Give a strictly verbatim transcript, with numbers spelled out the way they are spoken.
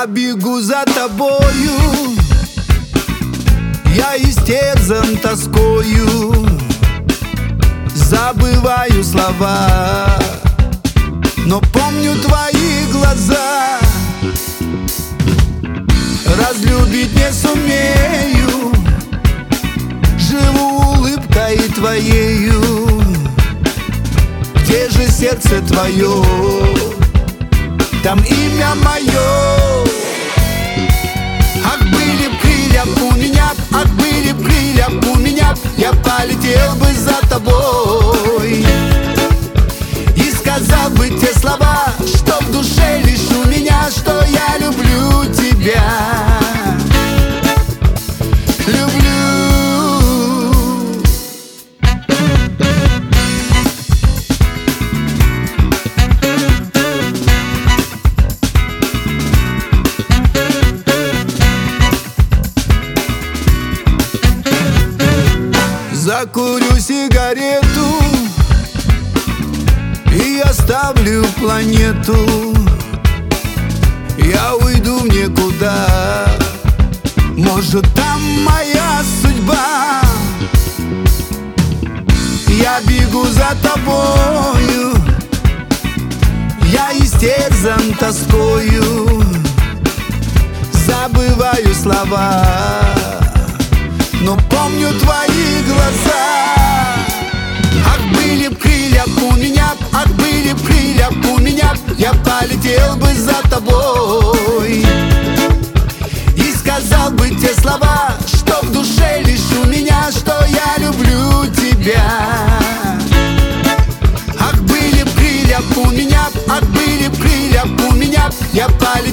Я бегу за тобою, я истерзан тоскою, забываю слова, но помню твои глаза. Разлюбить не сумею, живу улыбкой твоею. Где же сердце твое? Там имя мое. Ах, были б крылья у меня, ах, были б крылья у меня, я полетел бы за тобой и сказал бы те слова, что в душе лишь у меня, что я люблю тебя. Закурю сигарету и оставлю планету. Я уйду в никуда, может, там моя судьба. Я бегу за тобою, я истерзан тоскою, забываю слова, но помню твои глаза. Ах, были б крылья у меня, ах, были б крылья у меня, я полетел бы за тобой и сказал бы те слова, что в душе лишь у меня, что я люблю тебя. Ах, были б крылья у меня, ах, были б крылья у меня, я полетел